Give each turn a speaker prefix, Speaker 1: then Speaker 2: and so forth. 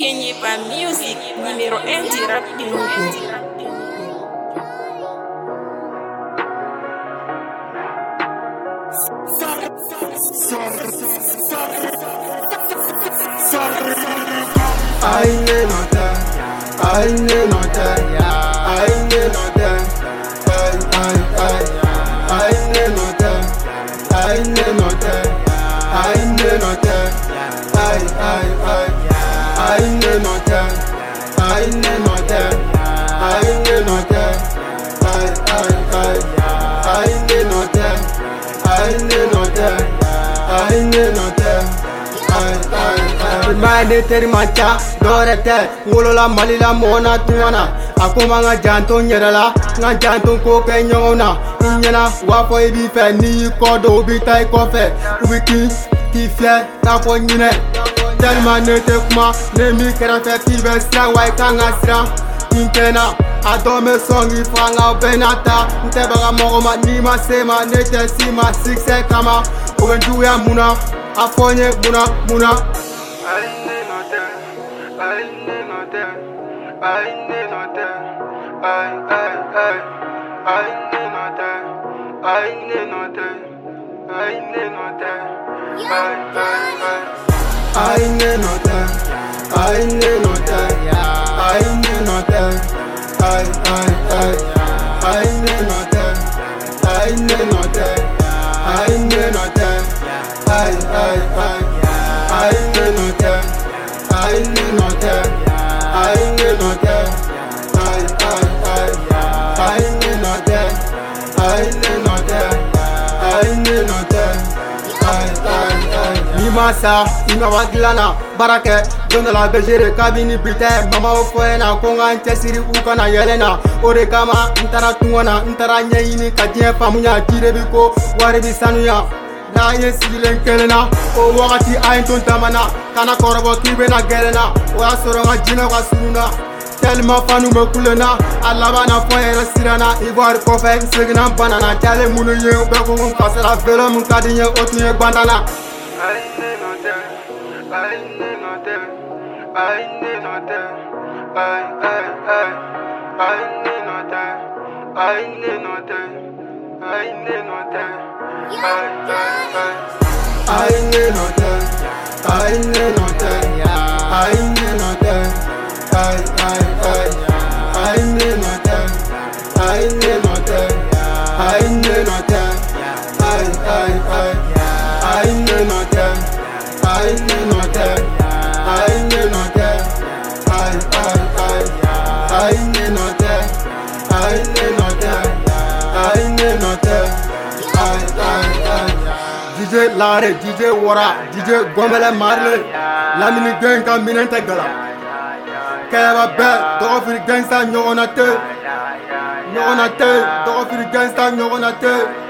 Speaker 1: Kenyepa Music, numéro 1 du rap Kényepa.
Speaker 2: Aine nota, aine nota, aine nota, aine nota, aine nota, aine nota, aine nota, aine nota, aine nota, aine nota, aine nota, aine nota. Mane teri mancha dorete ngolola malila mona tuana akoma nga janto nyerala nga janto ko ke nyona nyana wafo ibi fe ni kodo bi tai ko fe ubiki ki fier ta ko nyine tellement ne te kuma ne mi kera fe ki be sra wai kanga sra inkena adome songi franga benata ntebaga mogoma ni masema ne te sima sikse kama obenju ya muna afonye muna aine nota, aine nota, aine nota, aine nota, aine nota, aine nota, aine nota, aine nota, aine nota, aine nota, aine nota, aine nota, aine nota, aine nota, aine nota, aine nota, aine nota, aine nota, Nimasa, Imawagilana, Barake, Jonala Belgere, Kabini Bite, Mama Ofoena, Konga, Chesiri, Ukana, Yelena, Orekama, Intara Tuana, Intara Nyini, Kadia, Pamuya, Tirebiko, Waribi Sanuya. Na ye sigilen kelena o wakati ainton tamana kana korobo kibena gelena o asoro nga jina ka suruna tellement fanu me kulena alaba na fo era sirana ivoire ko fe segna banana tale munu ye be ko mon pasera velo mun kadinya otunye bandana aine nota, aine nota, aine nota, aine nota, aine nota, aine nota, aine nota, aine nota, aine nota, aine nota, aine nota, aine nota, aine nota, aine nota, aine nota, aine nota, aine nota, aine nota. DJ Lare, DJ Wara, DJ Gomele Marle, Lamini Genka Minente Gala. Keva Be, Dogofiri Gangsta, Nyogonate, Dogofiri Gangsta, Nyogonate.